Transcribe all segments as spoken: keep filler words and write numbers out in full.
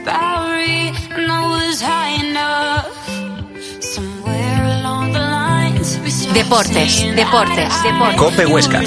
Bowery, and I was high enough. Somewhere along the lines we started Deportes, saying deportes, I- deportes. Cope Huesca.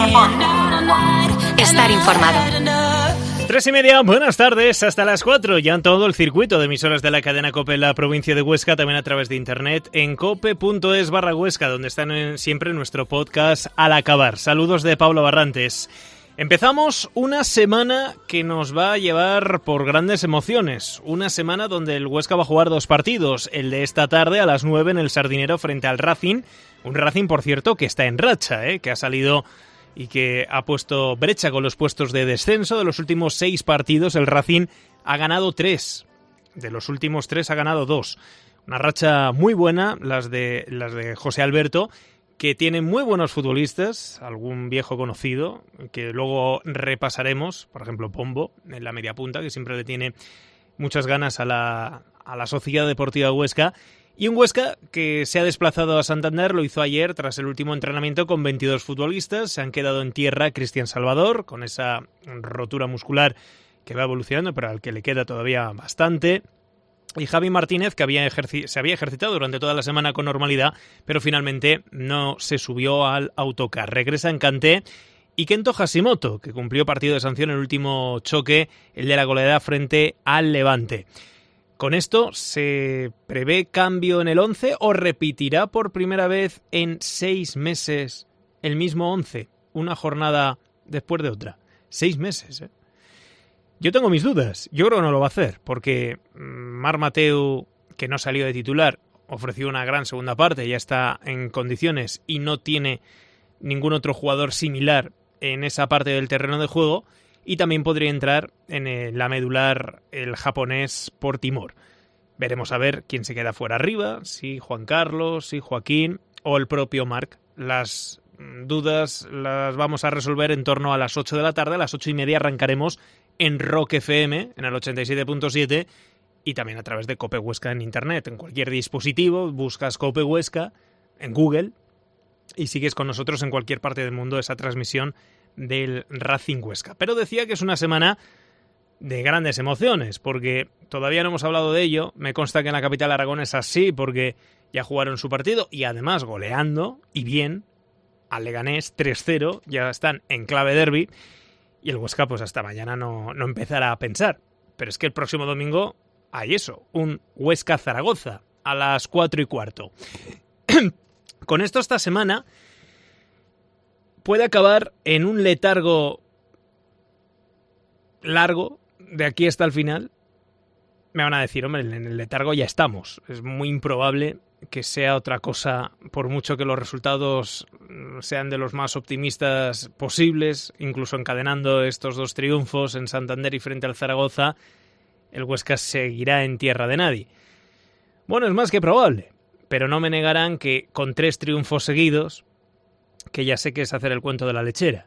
Estar informado. Tres y media, buenas tardes, hasta las cuatro, ya en todo el circuito de emisoras de la cadena COPE en la provincia de Huesca, también a través de internet en cope.es barra Huesca, donde están en, siempre nuestro podcast al acabar. Saludos de Pablo Barrantes. Empezamos una semana que nos va a llevar por grandes emociones, una semana donde el Huesca va a jugar dos partidos, el de esta tarde a las nueve en el Sardinero frente al Racing, un Racing por cierto que está en racha, ¿eh? que ha salido y que ha puesto brecha con los puestos de descenso. De los últimos seis partidos el Racing ha ganado tres, de los últimos tres ha ganado dos, una racha muy buena las de, las de José Alberto, que tiene muy buenos futbolistas, algún viejo conocido, que luego repasaremos, por ejemplo Pombo, en la media punta, que siempre le tiene muchas ganas a la, a la Sociedad Deportiva Huesca, y un Huesca que se ha desplazado a Santander, lo hizo ayer tras el último entrenamiento con veintidós futbolistas, se han quedado en tierra Cristian Salvador, con esa rotura muscular que va evolucionando, pero al que le queda todavía bastante, y Javi Martínez, que había ejerci- se había ejercitado durante toda la semana con normalidad, pero finalmente no se subió al autocar. Regresa en Kanté y Kento Hashimoto, que cumplió partido de sanción en el último choque, el de la goleada frente al Levante. Con esto, ¿se prevé cambio en el once o repetirá por primera vez en seis meses el mismo once? Una jornada después de otra. Seis meses, ¿eh? Yo tengo mis dudas. Yo creo que no lo va a hacer, porque Marc Mateu, que no salió de titular, ofreció una gran segunda parte, ya está en condiciones y no tiene ningún otro jugador similar en esa parte del terreno de juego, y también podría entrar en el, la medular el japonés por Timor. Veremos a ver quién se queda fuera arriba, si Juan Carlos, si Joaquín o el propio Marc. Las dudas las vamos a resolver en torno a las ocho de la tarde. A las ocho y media arrancaremos en Rock F M, en el ochenta y siete punto siete, y también a través de Cope Huesca en internet. En cualquier dispositivo buscas Cope Huesca en Google y sigues con nosotros en cualquier parte del mundo esa transmisión del Racing Huesca. Pero decía que es una semana de grandes emociones, porque todavía no hemos hablado de ello. Me consta que en la capital aragonesa sí, porque ya jugaron su partido y además goleando, y bien, al Leganés tres cero, ya están en clave derbi, y el Huesca pues hasta mañana no, no empezará a pensar. Pero es que el próximo domingo hay eso, un Huesca-Zaragoza a las cuatro y cuarto. Con esto esta semana puede acabar en un letargo largo de aquí hasta el final. Me van a decir, hombre, en el letargo ya estamos. Es muy improbable que sea otra cosa, por mucho que los resultados sean de los más optimistas posibles, incluso encadenando estos dos triunfos en Santander y frente al Zaragoza, el Huesca seguirá en tierra de nadie. Bueno, es más que probable, pero no me negarán que con tres triunfos seguidos, que ya sé que es hacer el cuento de la lechera,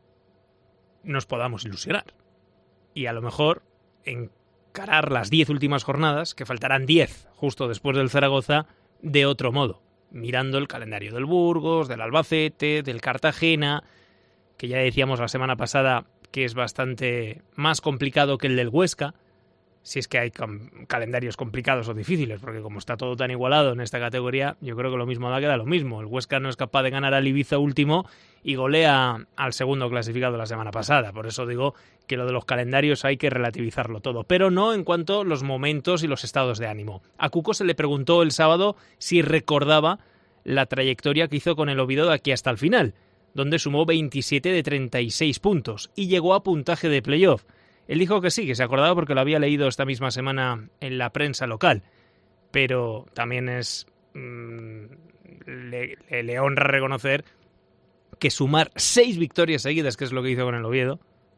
nos podamos ilusionar. Y a lo mejor encarar las diez últimas jornadas, que faltarán diez justo después del Zaragoza, de otro modo, mirando el calendario del Burgos, del Albacete, del Cartagena, que ya decíamos la semana pasada que es bastante más complicado que el del Huesca, si es que hay com- calendarios complicados o difíciles, porque como está todo tan igualado en esta categoría, yo creo que lo mismo da que da lo mismo. El Huesca no es capaz de ganar al Ibiza último y golea al segundo clasificado la semana pasada. Por eso digo que lo de los calendarios hay que relativizarlo todo, pero no en cuanto a los momentos y los estados de ánimo. A Cuco se le preguntó el sábado si recordaba la trayectoria que hizo con el Oviedo de aquí hasta el final, donde sumó veintisiete de treinta y seis puntos y llegó a puntaje de playoff. Él dijo que sí, que se acordaba porque lo había leído esta misma semana en la prensa local, pero también es mmm, le, le, le honra reconocer que sumar seis victorias seguidas, que es lo que hizo con el Oviedo,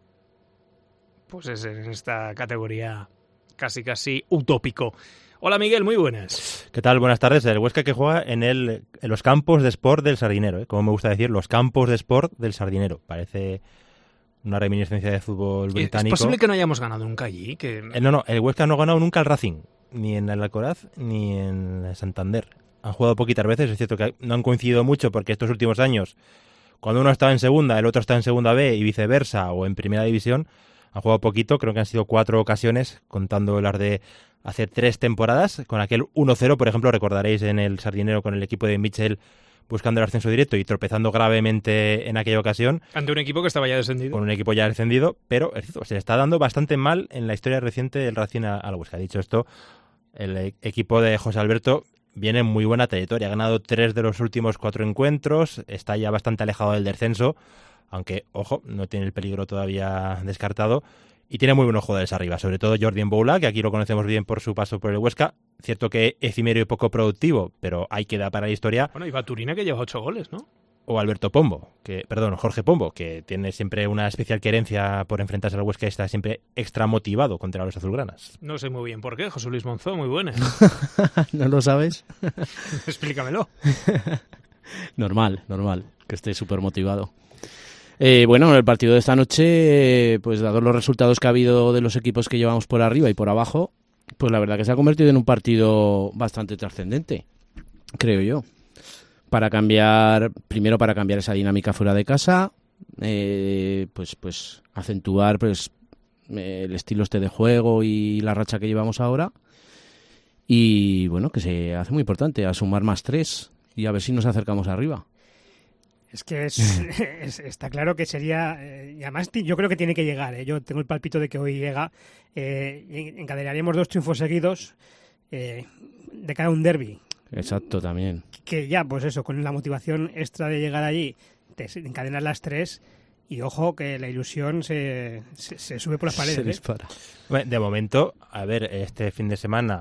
pues es en esta categoría casi casi utópico. Hola Miguel, muy buenas. ¿Qué tal? Buenas tardes. El Huesca que juega en, el, en los campos de Sport del Sardinero, ¿eh? Como me gusta decir, los campos de Sport del Sardinero. Parece una reminiscencia de fútbol británico. ¿Es posible que no hayamos ganado nunca allí? Que... Eh, no, no, el Huesca no ha ganado nunca al Racing, ni en el Alcoraz ni en Santander. Han jugado poquitas veces, es cierto que no han coincidido mucho porque estos últimos años, cuando uno estaba en segunda, el otro está en segunda B y viceversa, o en primera división, Han jugado poquito, creo que han sido cuatro ocasiones, contando las de hace tres temporadas. Con aquel uno cero, por ejemplo, recordaréis en el Sardinero con el equipo de Mitchell buscando el ascenso directo y tropezando gravemente en aquella ocasión. Ante un equipo que estaba ya descendido. Con un equipo ya descendido, pero se está dando bastante mal en la historia reciente del Racing al Huesca. Dicho esto, el equipo de José Alberto viene en muy buena trayectoria. Ha ganado tres de los últimos cuatro encuentros, está ya bastante alejado del descenso, aunque, ojo, no tiene el peligro todavía descartado. Y tiene muy buenos jugadores arriba, sobre todo Jordi Mboula, que aquí lo conocemos bien por su paso por el Huesca. Cierto que efímero y poco productivo, pero ahí queda para la historia. Bueno, y Baturina, que lleva ocho goles, ¿no? O Alberto Pombo, que perdón, Jorge Pombo, que tiene siempre una especial querencia por enfrentarse al Huesca y está siempre extra motivado contra los azulgranas. No sé muy bien por qué, José Luis Monzó, muy buena. ¿No lo sabes? Explícamelo. Normal, normal, que esté súper motivado. Eh, bueno, en el partido de esta noche, pues dados los resultados que ha habido de los equipos que llevamos por arriba y por abajo, pues la verdad que se ha convertido en un partido bastante trascendente, creo yo. Para cambiar, primero para cambiar esa dinámica fuera de casa, eh, pues, pues acentuar pues el estilo este de juego y la racha que llevamos ahora. Y bueno, que se hace muy importante, a sumar más tres y a ver si nos acercamos arriba. Es que es, es, está claro que sería... Eh, y además yo creo que tiene que llegar. ¿eh? Yo tengo el palpito de que hoy llega. Eh, encadenaríamos dos triunfos seguidos eh, de cara a un derbi. Exacto, también. Que ya, pues eso, con la motivación extra de llegar allí, te encadenas las tres y ojo que la ilusión se, se, se sube por las paredes. Se ¿eh? dispara. Bueno, de momento, a ver, este fin de semana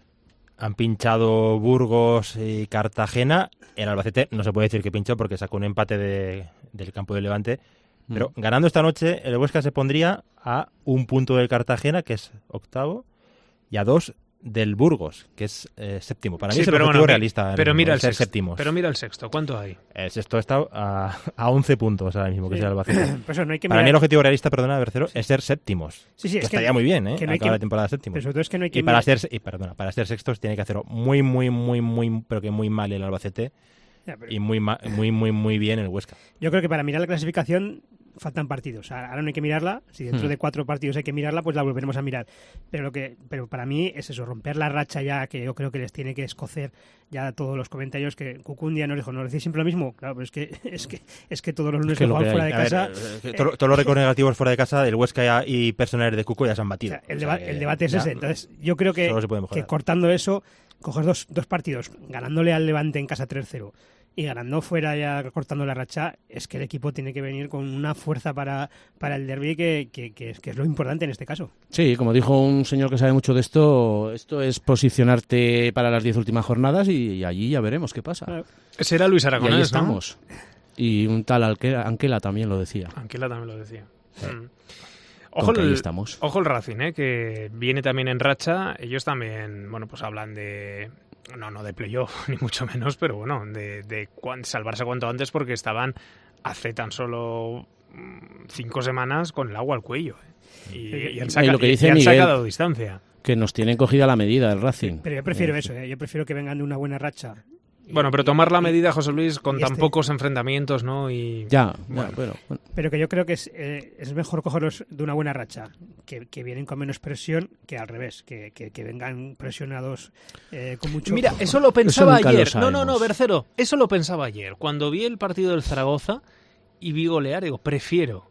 han pinchado Burgos y Cartagena. El Albacete no se puede decir que pinchó porque sacó un empate de, del campo de Levante. Pero mm. ganando esta noche, el Huesca se pondría a un punto del Cartagena, que es octavo, y a dos del Burgos, que es eh, séptimo. Para mí sí, es el objetivo bueno, realista. Pero el, mira el, el ser sexto, séptimos. Pero mira el sexto, ¿cuánto hay? El sexto está a, a once puntos ahora mismo, que sí. es el Albacete. Pues eso, no hay que Para mirar... mí el objetivo realista, perdona, Bercero, sí. es ser séptimos. Sí, sí, que es estaría que, muy bien, ¿eh? Que no hay acabar que... la temporada séptimos. Pero es que no hay que y para mirar... ser y perdona, para ser sextos tiene que hacerlo muy, muy, muy, muy, pero que muy mal el Albacete. Ya, pero... y muy, muy, muy, muy bien el Huesca. Yo creo que para mirar la clasificación faltan partidos. Ahora no hay que mirarla. Si dentro hmm. de cuatro partidos hay que mirarla, pues la volveremos a mirar. Pero lo que, pero para mí es eso, romper la racha ya, que yo creo que les tiene que escocer ya todos los comentarios que Cucundia nos dijo. ¿No decís siempre lo mismo? Claro, pero es que es que es que todos los lunes que jugamos fuera de casa. Ver, eh, todo, todos los récords negativos fuera de casa del Huesca y personales de Cuco ya se han batido. O sea, el, o sea, deba que, el debate es ya, ese. Entonces, yo creo que, que cortando eso, coges dos, dos partidos, ganándole al Levante en casa tres cero. Y ganando fuera, ya cortando la racha, es que el equipo tiene que venir con una fuerza para, para el derbi que, que, que, es, que es lo importante en este caso. Sí, como dijo un señor que sabe mucho de esto, esto es posicionarte para las diez últimas jornadas y, y allí ya veremos qué pasa. Claro. Ese era Luis Aragonés, y ahí estamos. ¿No? Y un tal Anquela, Anquela también lo decía. Anquela también lo decía. Sí. Mm. Ojo el, estamos. ojo el Racing, ¿eh? Que viene también en racha. Ellos también, bueno, pues hablan de... No, no de playoff, ni mucho menos, pero bueno, de, de cuan, salvarse cuanto antes porque estaban hace tan solo cinco semanas con el agua al cuello. ¿eh? Y, y han, saca, y lo que dice y han Miguel, sacado distancia. Que nos tienen cogida la medida el Racing. Pero yo prefiero eso, ¿eh? Yo prefiero que vengan de una buena racha. Bueno, pero tomar la medida, José Luis, con tan este... pocos enfrentamientos, ¿no? Y ya, bueno. ya pero, bueno. Pero que yo creo que es, eh, es mejor cogerlos de una buena racha, que, que vienen con menos presión, que al revés, que, que, que vengan presionados eh, con mucho... Mira, eso lo pensaba eso ayer. Lo no, no, no, Bercero, eso lo pensaba ayer. Cuando vi el partido del Zaragoza y vi golear, digo, prefiero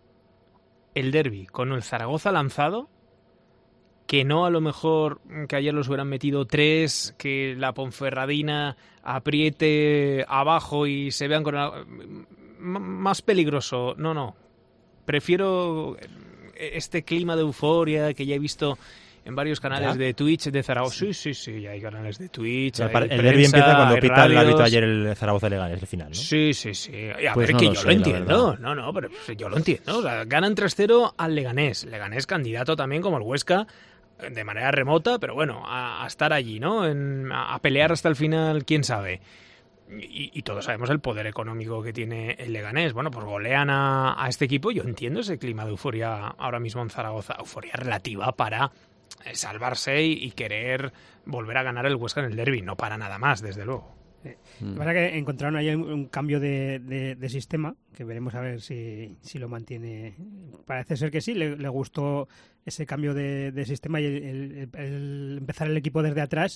el derbi con el Zaragoza lanzado que no a lo mejor que ayer los hubieran metido tres, que la Ponferradina apriete abajo y se vean con la... más peligroso. No, no. Prefiero este clima de euforia que ya he visto en varios canales ¿Ya? de Twitch de Zaragoza. Sí, sí, sí, ya hay canales de Twitch. El, hay el prensa, derbi empieza cuando pita radios. el árbitro ayer el Zaragoza Leganés, el final, ¿no? Sí, sí, sí. Y a pues ver, no que lo yo sé, lo entiendo. No, no, pero yo lo entiendo. O sea, ganan tres cero al Leganés. Leganés candidato también como el Huesca, de manera remota, pero bueno, a, a estar allí, ¿no? En, a, a pelear hasta el final, quién sabe. Y, y todos sabemos el poder económico que tiene el Leganés. Bueno, pues golean a, a este equipo. Yo entiendo ese clima de euforia ahora mismo en Zaragoza. Euforia relativa para salvarse y, y querer volver a ganar el Huesca en el derbi. No para nada más, desde luego. Eh, Lo que pasa es que encontraron ahí un, un cambio de, de, de sistema, que veremos a ver si, si lo mantiene. Parece ser que sí, le, le gustó ese cambio de, de sistema y el, el, el empezar el equipo desde atrás.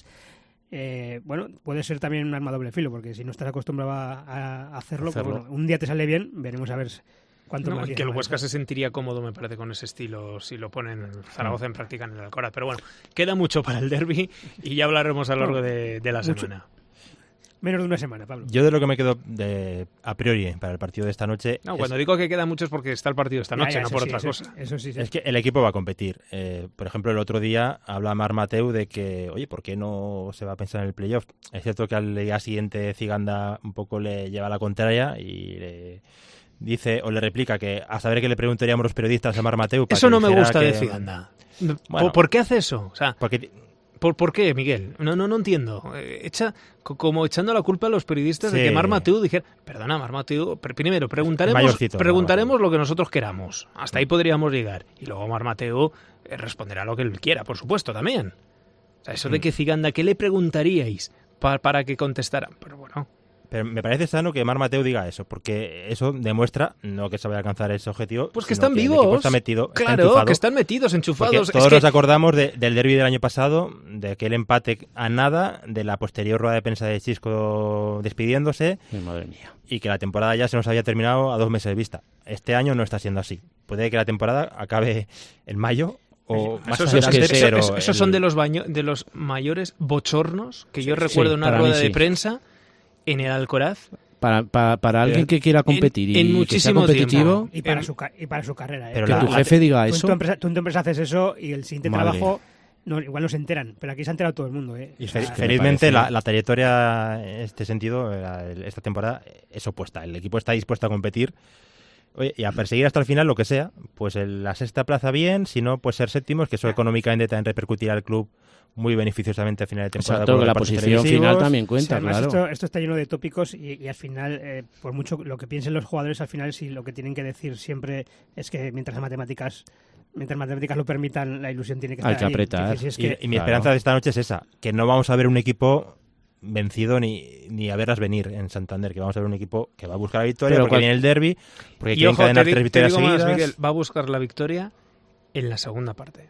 Eh, bueno, puede ser también un arma doble filo, porque si no estás acostumbrado a, a hacerlo, Hacerlo. Pues bueno, un día te sale bien, veremos a ver cuánto No, más y bien que el va. Huesca se sentiría cómodo, me parece, con ese estilo si lo ponen en Zaragoza en práctica en el Alcoraz. Pero bueno, queda mucho para el derbi y ya hablaremos a lo largo de, de la Mucho. semana. Menos de una semana, Pablo. Yo de lo que me quedo de, a priori para el partido de esta noche No, es, cuando digo que queda mucho es porque está el partido esta Ya, noche, ya, no eso por sí, otra eso, cosa. Eso sí, sí. es que el equipo va a competir. Eh, por ejemplo, el otro día habla Mar Mateu de que, oye, ¿por qué no se va a pensar en el playoff? Es cierto que al día siguiente Ziganda un poco le lleva la contraria y le dice o le replica que a saber qué le preguntaríamos los periodistas a Mar Mateu. para Eso que no me dijera gusta que- de Ziganda. Bueno. ¿Por, ¿Por qué hace eso? O sea, Porque ¿por, por qué, Miguel? No, no, no entiendo. Eh, Echa co- como echando la culpa a los periodistas de Sí. que Mar Mateu dijera, perdona, Mar Mateu, pr- primero preguntaremos, Mayorcito, preguntaremos Mar Mateu. lo que nosotros queramos. Hasta ahí podríamos llegar. Y luego Mar Mateu eh, responderá lo que él quiera, por supuesto, también. O sea, eso de que Ziganda, ¿qué le preguntaríais pa- para que contestara? Pero bueno, Pero me parece sano que Mar Mateu diga eso, porque eso demuestra no que se vaya a alcanzar ese objetivo, pues que sino están el vivos. equipo está metido, está claro, enchufado. que están metidos, Porque enchufados. todos Es que- nos acordamos de- del derbi del año pasado, de aquel empate a nada, de la posterior rueda de prensa de Xisco despidiéndose Ay, madre mía. y que la temporada ya se nos había terminado a dos meses de vista. Este año no está siendo así. Puede que la temporada acabe en mayo o más Esos, es adelante, que esos- sí, pero esos- esos el- son de los, baño- de los mayores bochornos que yo Sí, recuerdo sí, en una para rueda mí de sí. prensa en el Alcoraz. Para, para, para alguien que quiera competir en y que sea muchísimo competitivo, tiempo. Y para, en- su, ca- y para su carrera. ¿eh? Pero que la- tu la- jefe diga Tú en, eso. tu empresa, tú en tu empresa haces eso y el siguiente Madre. trabajo no, igual no se enteran, pero aquí se ha enterado todo el mundo. ¿eh? Y O fe- sea, que me felizmente parece- la, la trayectoria en este sentido, la- esta temporada, es opuesta. El equipo está dispuesto a competir oye, y a perseguir hasta el final lo que sea. Pues el- la sexta plaza bien, si no, pues ser séptimos, que eso económicamente también repercutirá al club muy beneficiosamente a final de temporada. Exacto, con que los la partidos posición televisivos. final también sí, cuenta, además claro. esto, esto está lleno de tópicos y, y al final, eh, por mucho lo que piensen los jugadores, al final si lo que tienen que decir siempre es que mientras las matemáticas mientras matemáticas lo permitan, la ilusión tiene que Hay estar que ahí. apretar. Es decir, si Y, es que, y mi Claro. esperanza de esta noche es esa, que no vamos a ver un equipo vencido ni, ni a verlas venir en Santander, que vamos a ver un equipo que va a buscar la victoria Pero porque cual- viene el derbi, porque Y quiere ojo, te, encadenar di- tres te victorias digo más, seguidas. Miguel, va a buscar la victoria en la segunda parte.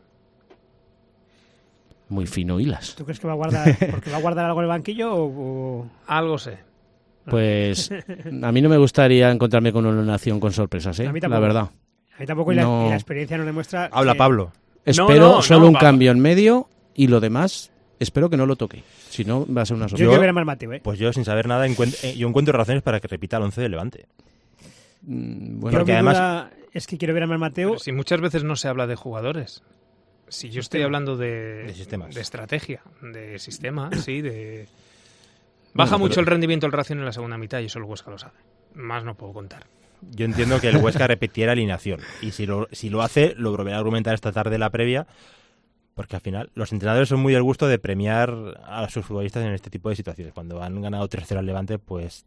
Muy fino hilas. ¿Tú crees que va a guardar porque va a guardar algo en el banquillo o, o- Algo sé. Pues a mí no me gustaría encontrarme con una nación con sorpresas, ¿eh? A mí La tampoco. verdad. a mí tampoco y la, No. y la experiencia nos demuestra Habla que- Pablo. Espero no, solo no, un va- cambio en medio y lo demás espero que no lo toque. Si no, va a ser una Yo sorpresa. quiero ver a Mar Mateu, ¿eh? Pues yo, sin saber nada, encuent- eh, yo encuentro razones para que repita el once de Levante. Mm, Yo Bueno, porque mi además- duda es que quiero ver a Mar Mateu. Pero si muchas veces no se habla de jugadores. Si yo estoy Sistema. hablando de, De sistemas. de estrategia, de sistema, sí, de... Baja Bueno, mucho pero- el rendimiento del Racing en la segunda mitad y eso el Huesca lo sabe. Más no puedo contar. Yo entiendo que el Huesca repitiera alineación. Y si lo, si lo hace, lo volverá a argumentar esta tarde la previa, porque al final los entrenadores son muy del gusto de premiar a sus futbolistas en este tipo de situaciones. Cuando han ganado tres cero al Levante, pues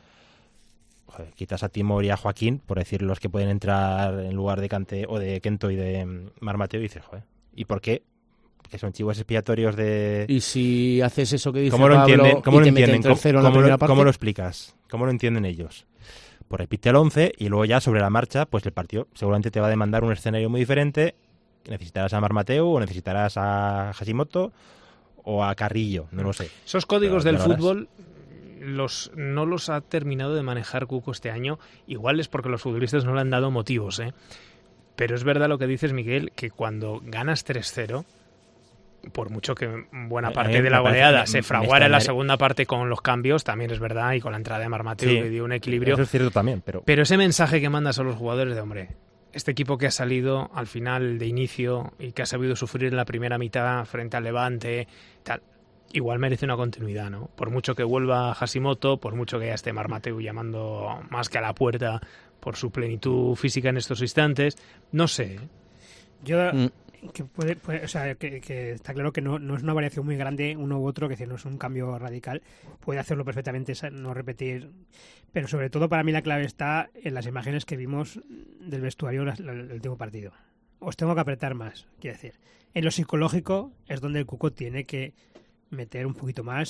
joder, quitas a Timor y a Joaquín, por decir los que pueden entrar en lugar de Cante o de Kento y de mm, Mar Mateo, y dices, joder, ¿y por qué? Que son chivos expiatorios de... y si haces eso que dice ¿Cómo lo Pablo entienden? ¿Cómo y lo te meten entienden? ¿Cómo, tercero en la cómo lo, primera parte, cómo lo explicas? ¿Cómo lo entienden ellos? Pues repite el once y luego ya sobre la marcha, pues el partido seguramente te va a demandar un escenario muy diferente. Necesitarás a Mar Mateu o necesitarás a Hashimoto o a Carrillo, no lo sé. Esos códigos Pero del ya lo verás. fútbol los, no los ha terminado de manejar Cuco este año. Igual es porque los futbolistas no le han dado motivos, ¿eh? Pero es verdad lo que dices, Miguel, que cuando ganas tres cero, por mucho que buena A- a parte mí de la me parece- goleada me- se me fraguara en la extrañaría- segunda parte con los cambios, también es verdad, y con la entrada de Mar Mateu Sí, que dio un equilibrio. Eso es cierto también, pero... Pero ese mensaje que mandas a los jugadores de, hombre, este equipo que ha salido al final de inicio y que ha sabido sufrir en la primera mitad frente al Levante, tal, igual merece una continuidad, ¿no? Por mucho que vuelva Hashimoto, por mucho que ya esté Mar Mateu llamando más que a la puerta por su plenitud física en estos instantes, no sé. Yo, Mm. que puede, puede- o sea, que, que está claro que no, no es una variación muy grande uno u otro, que decir, no es un cambio radical. Puede hacerlo perfectamente, esa- no repetir. Pero sobre todo para mí la clave está en las imágenes que vimos del vestuario la- la- el último partido. Os tengo que apretar más, quiero decir. En lo psicológico es donde el Cuco tiene que meter un poquito más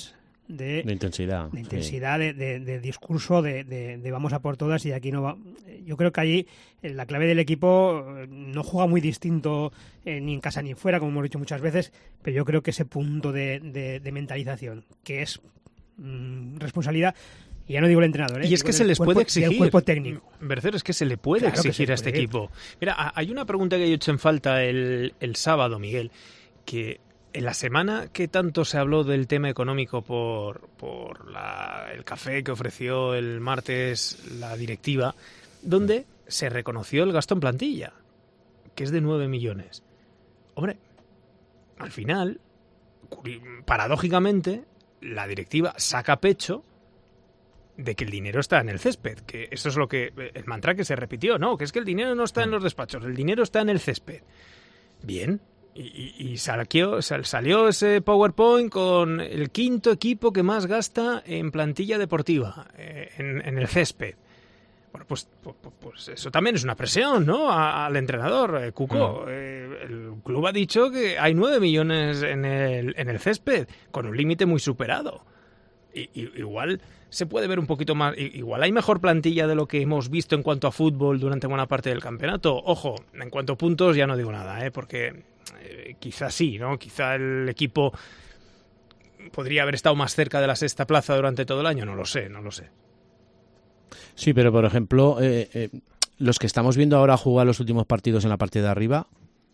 de, de intensidad, de, intensidad, sí. de, de, de discurso, de, de, de vamos a por todas y aquí no va. Yo creo que allí la clave del equipo no juega muy distinto eh, ni en casa ni fuera, como hemos dicho muchas veces, pero yo creo que ese punto de, de, de mentalización, que es mmm, responsabilidad. Y ya no digo el entrenador, ¿eh? Y es que digo se les cuerpo, puede exigir. El cuerpo técnico. Bercero, es que se le puede claro exigir se a este puede. equipo. Mira, hay una pregunta que yo he hecho en falta el, el sábado, Miguel, que en la semana que tanto se habló del tema económico por, por la, el café que ofreció el martes la directiva, donde se reconoció el gasto en plantilla, que es de nueve millones. Hombre, al final, paradójicamente, la directiva saca pecho de que el dinero está en el césped, que eso es lo que el mantra que se repitió, no, que es que el dinero no está en los despachos, el dinero está en el césped. Bien, y, y, y salió, salió ese PowerPoint con el quinto equipo que más gasta en plantilla deportiva, eh, en, en el césped. Bueno, pues, pues, pues eso también es una presión, ¿no? A, al entrenador, eh, Cuco. No. Eh, el club ha dicho que hay nueve millones en el, en el césped, con un límite muy superado. Y, y, igual se puede ver un poquito más, igual hay mejor plantilla de lo que hemos visto en cuanto a fútbol durante buena parte del campeonato. Ojo, en cuanto a puntos ya no digo nada, ¿eh? Porque eh, quizás sí, ¿no? Quizá el equipo podría haber estado más cerca de la sexta plaza durante todo el año, no lo sé, no lo sé. Sí, pero por ejemplo, eh, eh, los que estamos viendo ahora jugar los últimos partidos en la parte de arriba,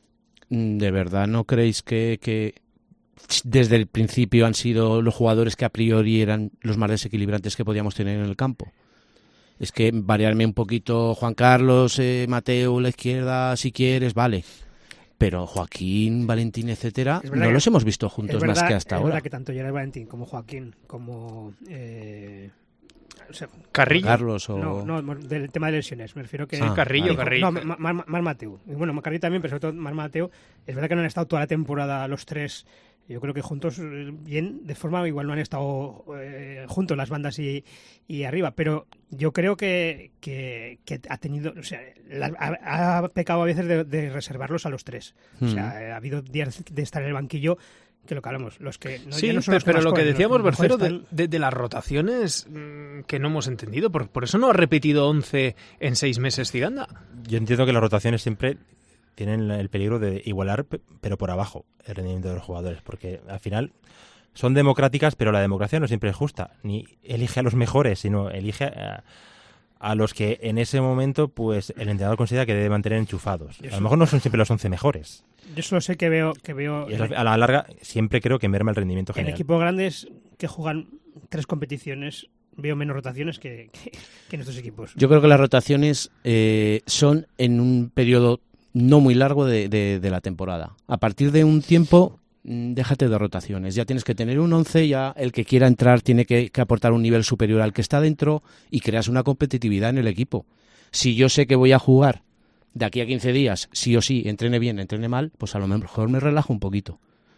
¿de verdad no creéis que... que... desde el principio han sido los jugadores que a priori eran los más desequilibrantes que podíamos tener en el campo? Es que variarme un poquito Juan Carlos, eh, Mateo, la izquierda, si quieres, vale. Pero Joaquín, Valentín, etcétera, no los hemos visto juntos verdad, más que hasta es ahora. Es verdad que tanto Gerard Valentín como Joaquín, como... Eh, o sea, Carrillo. Carlos o... No, no, del tema de lesiones, me refiero que... Sí, ah, Carrillo, vale. Carrillo. No, Mar, Mar Mateo. Y bueno, Carrillo también, pero sobre todo Mar Mateo. Es verdad que no han estado toda la temporada los tres... Yo creo que juntos, bien, de forma igual no han estado eh, juntos las bandas y, y arriba, pero yo creo que, que, que ha tenido, o sea, la, ha, ha pecado a veces de, de reservarlos a los tres. Mm. O sea, ha habido días de estar en el banquillo que lo que hablamos, los que no, sí, no son pero, los que pero lo corren, que decíamos, Bercero, están... de, de, de las rotaciones mmm, que no hemos entendido, por, por eso no ha repetido once en seis meses Ciganda. Yo entiendo que las rotaciones siempre tienen el peligro de igualar, pero por abajo, el rendimiento de los jugadores, porque al final son democráticas, pero la democracia no siempre es justa, ni elige a los mejores, sino elige a, a los que en ese momento pues el entrenador considera que debe mantener enchufados. A lo mejor no son siempre los once mejores. Yo solo sé que veo... Que veo y a la larga siempre creo que merma el rendimiento general. En equipos grandes que juegan tres competiciones veo menos rotaciones que, que, que en estos equipos. Yo creo que las rotaciones eh, son en un periodo no muy largo de, de, de la temporada. A partir de un tiempo, déjate de rotaciones. Ya tienes que tener un once, ya el que quiera entrar tiene que, que aportar un nivel superior al que está dentro y creas una competitividad en el equipo. Si yo sé que voy a jugar de aquí a quince días, sí o sí, entrene bien, entrene mal, pues a lo mejor me relajo un poquito.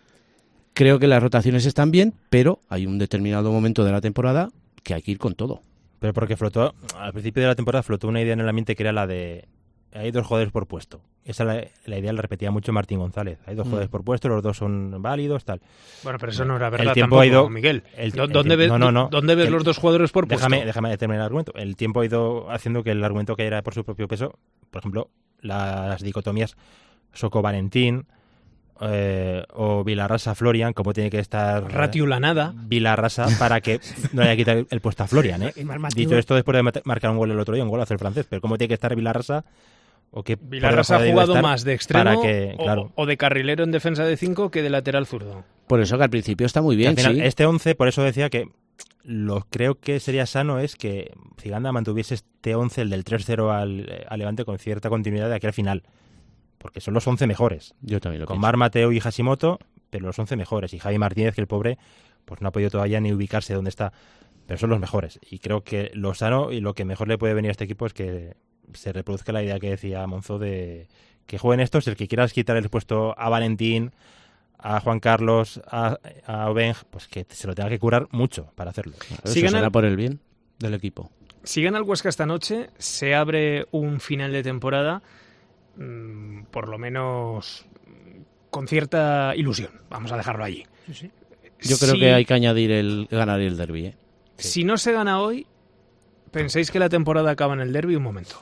Creo que las rotaciones están bien, pero hay un determinado momento de la temporada que hay que ir con todo. Pero porque flotó, al principio de la temporada flotó una idea en el ambiente que era la de hay dos jugadores por puesto. Esa la, la idea la repetía mucho Martín González. Hay dos mm. jugadores por puesto, los dos son válidos, tal. Bueno, pero eso no era verdad el tiempo tampoco, ha ido, Miguel. El, ¿Dónde, el, ves, no, no, no. ¿dónde ves el, los dos jugadores por puesto? Déjame, déjame terminar el argumento. El tiempo ha ido haciendo que el argumento que era por su propio peso, por ejemplo, las dicotomías Soco-Valentín eh, o Vilarrasa-Florian, como tiene que estar Ratio la nada Vilarrasa para que no le haya quitado el puesto a Florian. ¿eh? Dicho esto, después de marcar un gol el otro día, un gol hace el francés, pero cómo tiene que estar Vilarrasa. O que Vilarrasa ha jugado más de extremo que, claro. o, o de carrilero en defensa de cinco que de lateral zurdo. Por eso que al principio está muy bien, final, sí. Este once, por eso decía que lo creo que sería sano es que Ciganda mantuviese este once, el del tres cero al, al Levante, con cierta continuidad de aquí al final. Porque son los once mejores. Yo también lo Con pienso. Mar, Mateo y Hashimoto, pero los once mejores. Y Javi Martínez, que el pobre pues no ha podido todavía ni ubicarse donde está. Pero son los mejores. Y creo que lo sano y lo que mejor le puede venir a este equipo es que se reproduzca la idea que decía Monzó de que jueguen estos, el que quieras quitar el puesto a Valentín, a Juan Carlos, a, a Obeng, pues que se lo tenga que curar mucho para hacerlo. Si Eso será el... por el bien del equipo. Si gana el Huesca esta noche, se abre un final de temporada mmm, por lo menos con cierta ilusión. Vamos a dejarlo allí. Sí, sí. Yo creo Sí. que hay que añadir el ganar el derbi, ¿eh? Si no se gana hoy, ¿pensáis que la temporada acaba en el derbi? Un momento.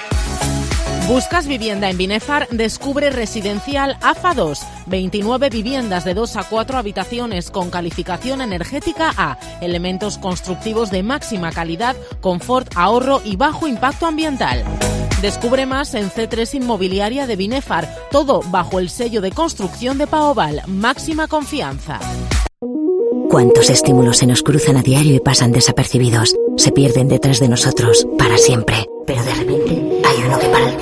¿Buscas vivienda en Binefar? Descubre Residencial A F A dos. veintinueve viviendas de dos a cuatro habitaciones con calificación energética A. Elementos constructivos de máxima calidad, confort, ahorro y bajo impacto ambiental. Descubre más en C tres Inmobiliaria de Binefar. Todo bajo el sello de construcción de Paoval. Máxima confianza. ¿Cuántos estímulos se nos cruzan a diario y pasan desapercibidos? Se pierden detrás de nosotros, para siempre. Pero de repente hay uno que para el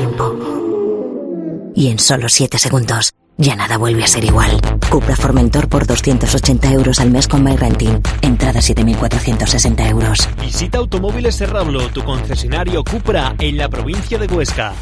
tiempo. Y en solo siete segundos, ya nada vuelve a ser igual. Cupra Formentor por doscientos ochenta euros al mes con MyRenting. Entrada siete mil cuatrocientos sesenta euros. Visita Automóviles Serrablo, tu concesionario Cupra en la provincia de Huesca.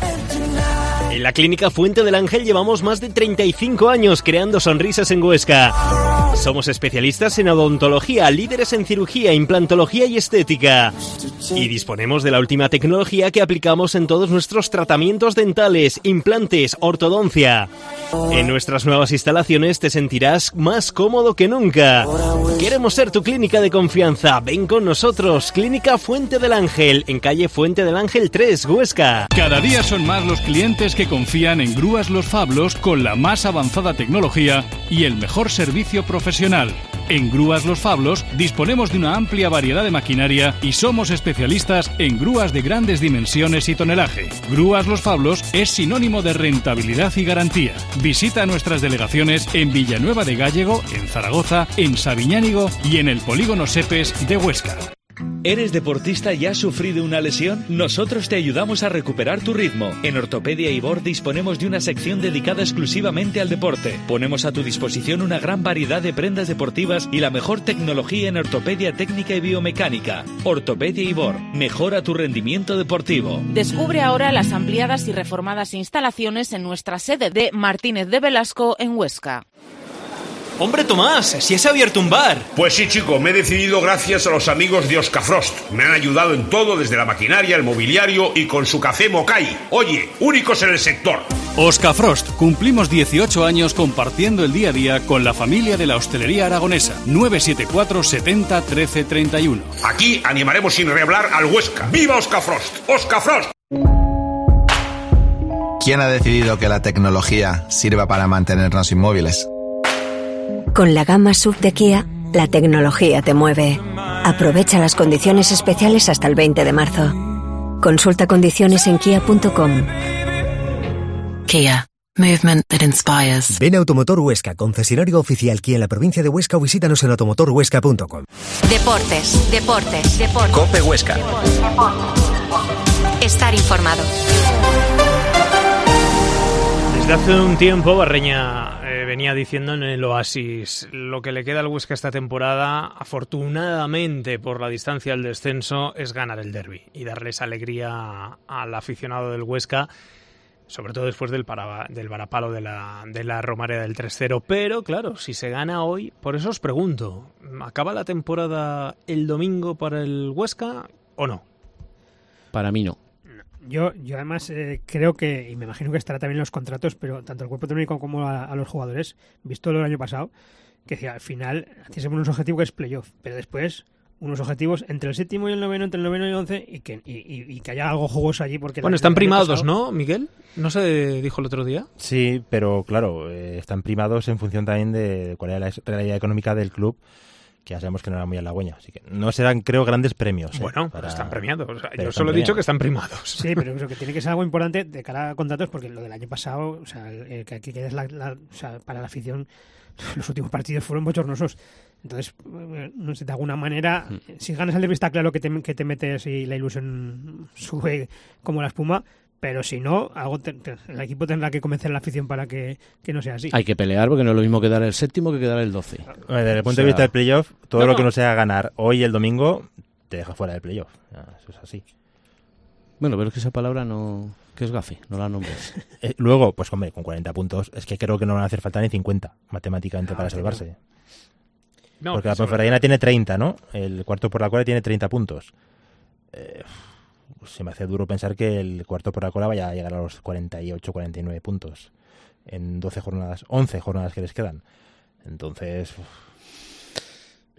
En la Clínica Fuente del Ángel llevamos más de treinta y cinco años creando sonrisas en Huesca. Somos especialistas en odontología, líderes en cirugía, implantología y estética. Y disponemos de la última tecnología que aplicamos en todos nuestros tratamientos dentales, implantes, ortodoncia. En nuestras nuevas instalaciones te sentirás más cómodo que nunca. Queremos ser tu clínica de confianza. Ven con nosotros, Clínica Fuente del Ángel, en calle Fuente del Ángel tres, Huesca. Cada día son más los clientes que confían en Grúas Los Fablos con la más avanzada tecnología y el mejor servicio profesional. En Grúas Los Fablos disponemos de una amplia variedad de maquinaria y somos especialistas en grúas de grandes dimensiones y tonelaje. Grúas Los Fablos es sinónimo de rentabilidad y garantía. Visita nuestras delegaciones en Villanueva de Gállego, en Zaragoza, en Sabiñánigo y en el Polígono Sepes de Huesca. ¿Eres deportista y has sufrido una lesión? Nosotros te ayudamos a recuperar tu ritmo. En Ortopedia Ibor disponemos de una sección dedicada exclusivamente al deporte. Ponemos a tu disposición una gran variedad de prendas deportivas y la mejor tecnología en ortopedia técnica y biomecánica. Ortopedia Ibor, mejora tu rendimiento deportivo. Descubre ahora las ampliadas y reformadas instalaciones en nuestra sede de Martínez de Velasco en Huesca. ¡Hombre, Tomás! ¡Si has abierto un bar! Pues sí, chico, me he decidido gracias a los amigos de Oscafrost. Me han ayudado en todo, desde la maquinaria, el mobiliario y con su café Mokai. Oye, únicos en el sector. Oscafrost, cumplimos dieciocho años compartiendo el día a día con la familia de la hostelería aragonesa. nueve siete cuatro setenta trece treinta y uno. Aquí animaremos sin rehablar al Huesca. ¡Viva Oscafrost! ¡Oscafrost! ¿Quién ha decidido que la tecnología sirva para mantenernos inmóviles? Con la gama S U V de Kia, la tecnología te mueve. Aprovecha las condiciones especiales hasta el veinte de marzo. Consulta condiciones en kia punto com. Kia. Movement that inspires. Ven a Automotor Huesca, concesionario oficial Kia en la provincia de Huesca, o visítanos en automotor huesca punto com. Deportes, deportes, deportes. Cope Huesca. Estar informado. Desde hace un tiempo Barreña eh, venía diciendo en el Oasis lo que le queda al Huesca esta temporada, afortunadamente por la distancia del descenso, es ganar el derbi y darles alegría al aficionado del Huesca, sobre todo después del, para, del varapalo de la, de la Romareda del tres cero. Pero claro, si se gana hoy, por eso os pregunto, ¿acaba la temporada el domingo para el Huesca o no? Para mí no. Yo, yo además eh, creo que, y me imagino que estará también en los contratos, pero tanto el cuerpo técnico como a, a los jugadores, visto lo del año pasado, que decía, al final hacíamos unos objetivos que es playoff, pero después unos objetivos entre el séptimo y el noveno, entre el noveno y el once, y que, y, y, y que haya algo jugoso allí. Porque bueno, están primados, pasado... ¿no, Miguel? ¿No se dijo el otro día? Sí, pero claro, eh, están primados en función también de cuál era la realidad económica del club, que ya sabemos que no era muy halagüeña, así que no serán, creo, grandes premios. ¿eh? Bueno, para... están premiados. O sea, yo están solo he premiados. dicho que están primados. Sí, pero creo que tiene que ser algo importante de cara a contratos, porque lo del año pasado, o sea, el, que aquí quedes la, la, o sea, para la afición, los últimos partidos fueron bochornosos. Entonces, no sé, de alguna manera, mm. si ganas el derbi está claro que te, que te metes y la ilusión sube como la espuma. Pero si no, algo te, te, el equipo tendrá que convencer a la afición para que, que no sea así. Hay que pelear, porque no es lo mismo quedar el séptimo que quedar el doce. Desde el punto o sea, de vista del playoff, todo no, lo que no sea ganar hoy y el domingo te deja fuera del playoff. Eso es así. Bueno, pero es que esa palabra no... que es gafe, no la nombres. eh, luego, pues hombre, con cuarenta puntos, es que creo que no van a hacer falta ni cincuenta matemáticamente no, para salvarse. No, porque la Ponferradina tiene treinta, ¿no? El cuarto por la cola tiene treinta puntos. Eh... Se me hace duro pensar que el cuarto por la cola vaya a llegar a los cuarenta y ocho, cuarenta y nueve puntos en doce jornadas, once jornadas que les quedan. Entonces...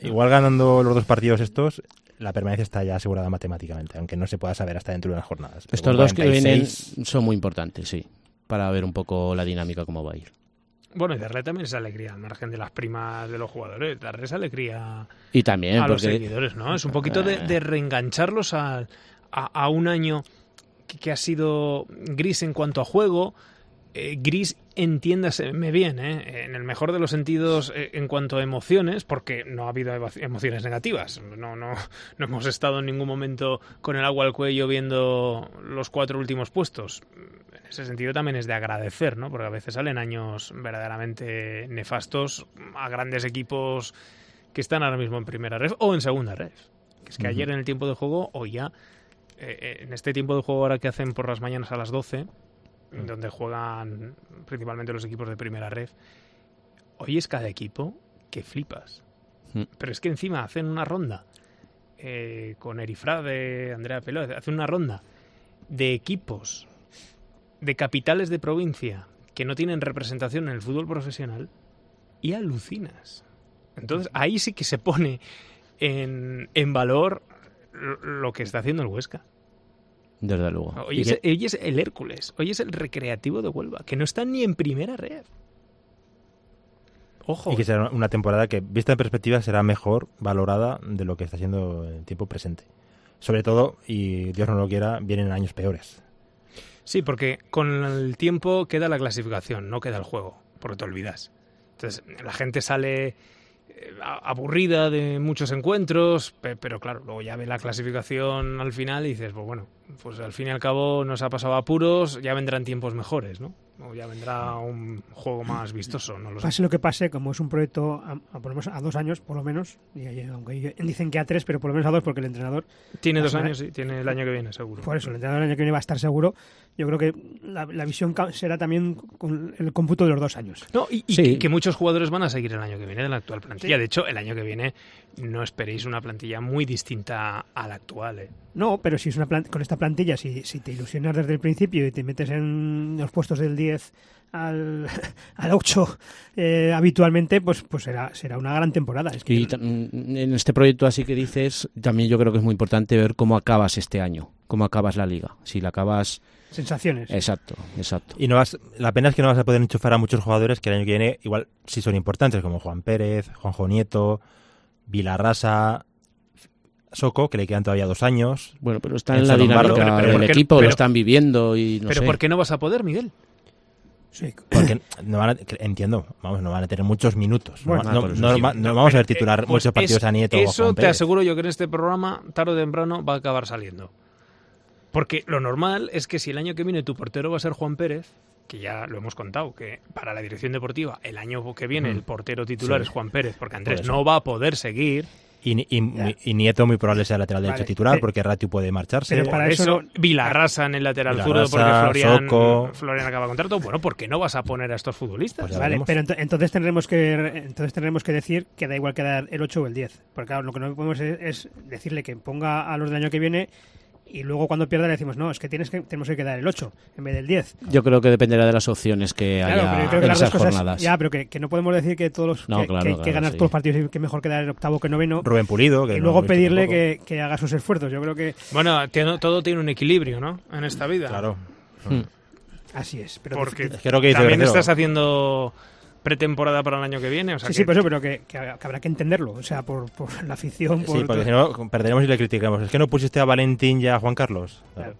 igual ganando los dos partidos estos, la permanencia está ya asegurada matemáticamente, aunque no se pueda saber hasta dentro de unas jornadas. Pero Estos con dos que vienen cuarenta y seis... son muy importantes, sí, para ver un poco la dinámica, cómo va a ir. Bueno, y darle también esa alegría al margen de las primas de los jugadores, darle esa alegría y también, a los porque... seguidores, ¿no? Es un poquito de, de reengancharlos a, a, a un año que, que ha sido gris en cuanto a juego, eh, gris, entiéndaseme bien, ¿eh? En el mejor de los sentidos eh, en cuanto a emociones, porque no ha habido emociones negativas. No, no, no hemos estado en ningún momento con el agua al cuello viendo los cuatro últimos puestos. En ese sentido también es de agradecer, ¿no? Porque a veces salen años verdaderamente nefastos a grandes equipos que están ahora mismo en primera ref o en segunda ref. Que es que uh-huh. ayer en el tiempo de juego, o ya eh, en este tiempo de juego ahora que hacen por las mañanas a las doce, uh-huh. donde juegan principalmente los equipos de primera ref, hoy es cada equipo que flipas. Uh-huh. Pero es que encima hacen una ronda eh, con Erifrade, Andrea Peló, hacen una ronda de equipos de capitales de provincia que no tienen representación en el fútbol profesional y alucinas. Entonces ahí sí que se pone en, en valor lo que está haciendo el Huesca. Desde luego. Hoy es, hoy es el Hércules, hoy es el Recreativo de Huelva, que no está ni en primera red. Ojo. Y que será una temporada que, vista en perspectiva, será mejor valorada de lo que está siendo en tiempo presente. Sobre todo, y Dios no lo quiera, vienen años peores. Sí, porque con el tiempo queda la clasificación, no queda el juego, porque te olvidas. Entonces, la gente sale aburrida de muchos encuentros, pero claro, luego ya ve la clasificación al final y dices, pues bueno, pues al fin y al cabo nos ha pasado apuros, ya vendrán tiempos mejores, ¿no? O ya vendrá un juego más vistoso, no lo sé. Pase lo que pase, como es un proyecto a, a, por lo menos a dos años, por lo menos, y aunque dicen que a tres, pero por lo menos a dos, porque el entrenador... Tiene dos años, sí, tiene el año que viene, seguro. Por eso, el entrenador el año que viene va a estar seguro. Yo creo que la, la visión será también con el cómputo de los dos años. No, y, y sí. que, que muchos jugadores van a seguir el año que viene de la actual plantilla. Sí. De hecho, el año que viene no esperéis una plantilla muy distinta a la actual, ¿eh? No, pero si es una plant- con esta plantilla, si, si te ilusionas desde el principio y te metes en los puestos del diez al, al ocho eh, habitualmente, pues pues será será una gran temporada. Es que... Y en este proyecto así que dices, también yo creo que es muy importante ver cómo acabas este año, cómo acabas la liga. Si la acabas... Sensaciones. Exacto, exacto. Y no vas, la pena es que no vas a poder enchufar a muchos jugadores que el año que viene igual sí son importantes, como Juan Pérez, Juanjo Nieto, Vilarrasa... Soco, que le quedan todavía dos años. Bueno, pero están en la dinámica pero, pero, del equipo, pero, lo están viviendo y no Pero sé. ¿por qué no vas a poder, Miguel? Sí. Porque no van a, entiendo, vamos, no van a tener muchos minutos. Bueno, no, no, no, no, sí, no, no vamos a ver titular pues muchos partidos es, a Nieto eso o Juan te Pérez. aseguro yo que en este programa, tarde o temprano, va a acabar saliendo. Porque lo normal es que si el año que viene tu portero va a ser Juan Pérez, que ya lo hemos contado, que para la dirección deportiva el año que viene mm. el portero titular sí. es Juan Pérez, porque Andrés no va a poder seguir... Y, y, y Nieto muy probable sea lateral derecho vale. titular, pero, porque Ratio puede marcharse. Pero para eso, Vilarrasa en el lateral zurdo, porque Florian, Florian acaba contrato. Bueno, ¿por qué no vas a poner a estos futbolistas? Pues vale, pero ent- entonces tendremos que entonces tendremos que decir que da igual quedar el ocho o el diez. Porque claro, lo que no podemos es, es decirle que ponga a los del año que viene y luego cuando pierda le decimos, no, es que, tienes que tenemos que quedar el ocho en vez del diez. Yo creo que dependerá de las opciones que claro, haya pero en esas cosas, jornadas. Ya, pero que, que no podemos decir que todos los, no, que, claro, que, claro, que ganar sí. todos los partidos y que mejor quedar el octavo que noveno. Rubén Pulido. Que y no luego pedirle que, que haga sus esfuerzos. Yo creo que... Bueno, tiene, todo tiene un equilibrio, ¿no? En esta vida. Claro. Hmm. Así es. Pero porque es que lo que dice también Bercero. estás haciendo... pretemporada para el año que viene, o sea sí, que... sí, por eso, pero que, que, que habrá que entenderlo, o sea, por, por la afición, por... Sí, porque si no, perderemos y le criticamos. Es que no pusiste a Valentín y a Juan Carlos. Claro.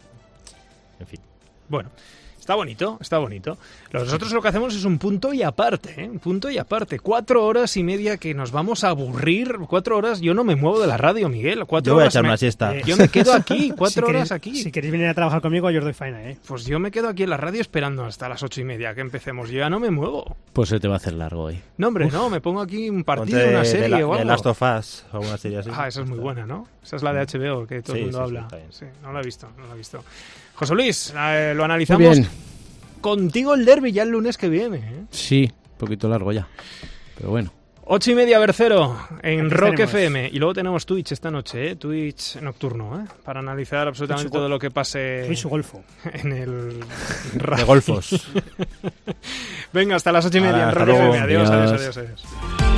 En fin. Bueno, está bonito, está bonito. Nosotros lo que hacemos es un punto y aparte, ¿eh? Un punto y aparte. Cuatro horas y media que nos vamos a aburrir. Cuatro horas, yo no me muevo de la radio, Miguel. Cuatro yo voy horas a echar me... una siesta. Eh, yo me quedo aquí, cuatro si horas queréis, aquí. Si queréis venir a trabajar conmigo, yo os doy faena, ¿eh? Pues yo me quedo aquí en la radio esperando hasta las ocho y media que empecemos. Yo ya no me muevo. Pues se te va a hacer largo hoy. No, hombre, Uf. no, me pongo aquí un partido, Ponte una serie de la, o algo. De Last of Us o una serie así. Ah, esa es muy buena, ¿no? Esa es la de H B O, que todo sí, el mundo sí, habla. Sí, sí, no la he visto, no la he visto. José Luis, eh, lo analizamos. Muy bien. Contigo el derbi ya el lunes que viene, ¿eh? Sí, un poquito largo ya, pero bueno. Ocho y media, Bercero, en Aquí Rock tenemos. F M. Y luego tenemos Twitch esta noche, ¿eh? Twitch nocturno, ¿eh? Para analizar absolutamente Twitch todo lo que pase Twitch golfo. en el... De golfos. Venga, hasta las ocho y media Ahora, en hasta Rock luego. F M. Adiós, adiós, Adiós. adiós, adiós.